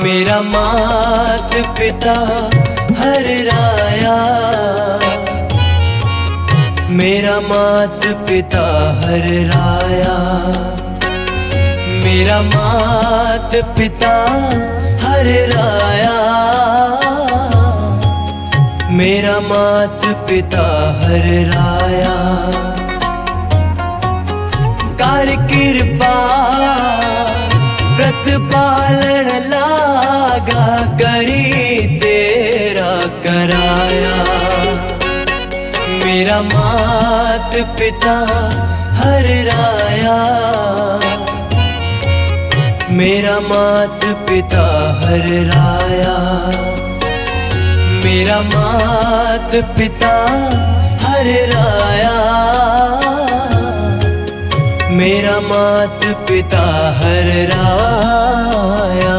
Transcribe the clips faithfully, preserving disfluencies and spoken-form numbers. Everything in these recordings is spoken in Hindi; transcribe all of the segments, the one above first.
मेरा मात पिता हर राया, मेरा मात पिता हर राया, मेरा मात पिता हर राया, मेरा मात पिता हर राया। कर कृपा व्रत पालन लागा, करी तेरा कराया। मेरा मात पिता हर राया, मेरा मात पिता हर राया, मेरा मात पिता हर राया, मेरा मात पिता हर राया।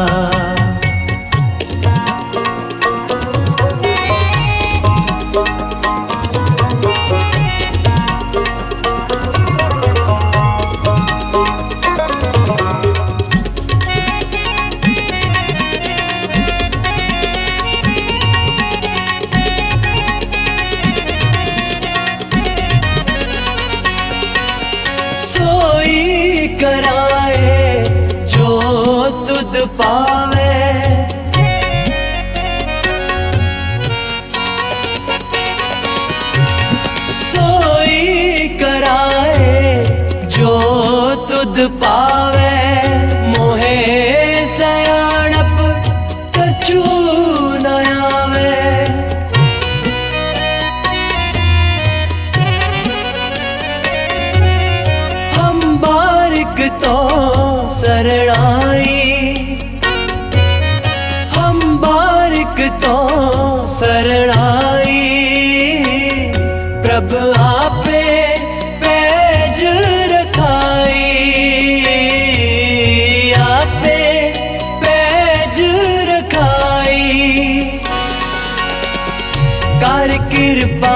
सोई कराए जो तुध पावे, सोई कराए जो तुध पावे, मोहे सयाणप कछु न आवे। तो शरणाई हम बारिक तो शरणाई, प्रभु आपे पैज रखाई, आपे पैज रखाई। कर कृपा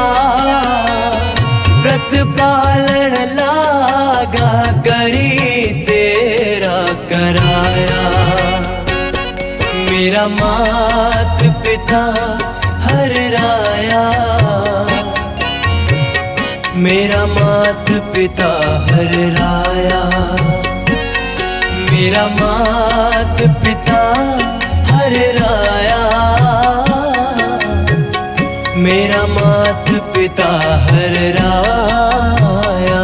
व्रत पालन लागा, करी तेरा कराया। मेरा मात पिता हर राया, मेरा मात पिता हर राया, मेरा मात पिता हर राया, मेरा मात पिता हर राया।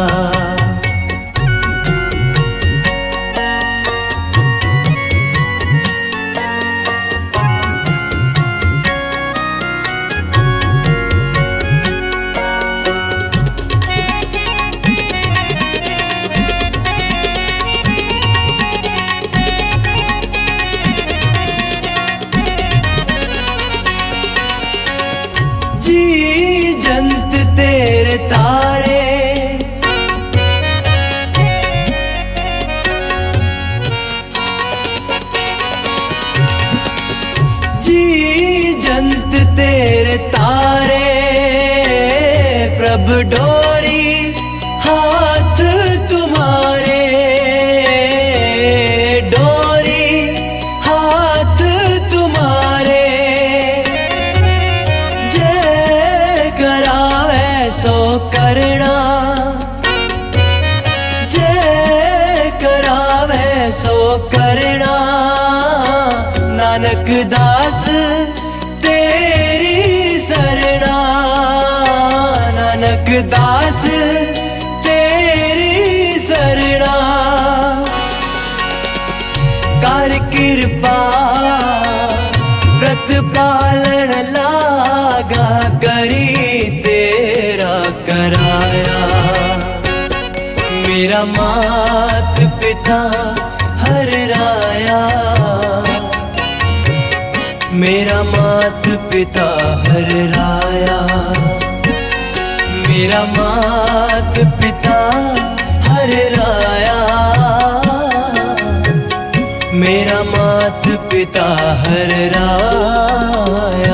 जी जंत तेरे तारे, जी जंत तेरे तारे, प्रभु डोरी हाथ तुम्हारे, डोरी हाथ तुम्हारे। सो करना जय करावे सो करना, नानक दास तेरी सरना, नानक दास तेरी सरना। कर कृपा व्रत पालन लागा, करी तेरा कराया। मेरा मात पिता हर राया, मेरा मात पिता हर राया, मेरा मात पिता हर राया, मेरा मात पिता हर राया।